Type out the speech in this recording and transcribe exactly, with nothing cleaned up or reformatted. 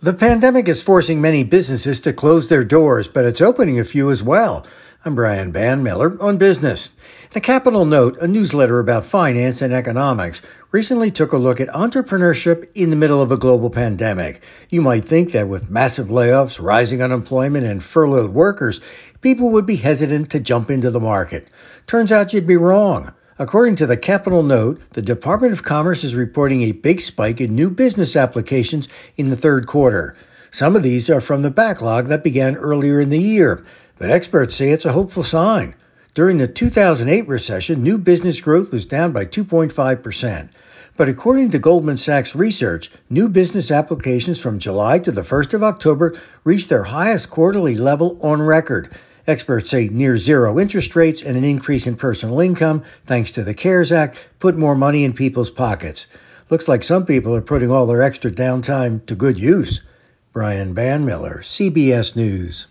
The pandemic is forcing many businesses to close their doors, but it's opening a few as well. I'm Brian Banmiller on Business. The Capital Note, a newsletter about finance and economics, recently took a look at entrepreneurship in the middle of a global pandemic. You might think that with massive layoffs, rising unemployment, and furloughed workers, people would be hesitant to jump into the market. Turns out you'd be wrong. According to the Capital Note, the Department of Commerce is reporting a big spike in new business applications in the third quarter. Some of these are from the backlog that began earlier in the year, but experts say it's a hopeful sign. During the two thousand eight recession, new business growth was down by two point five percent. But according to Goldman Sachs research, new business applications from July to the first of October reached their highest quarterly level on record. Experts say near zero interest rates and an increase in personal income, thanks to the CARES Act, put more money in people's pockets. Looks like some people are putting all their extra downtime to good use. Brian Banmiller, C B S News.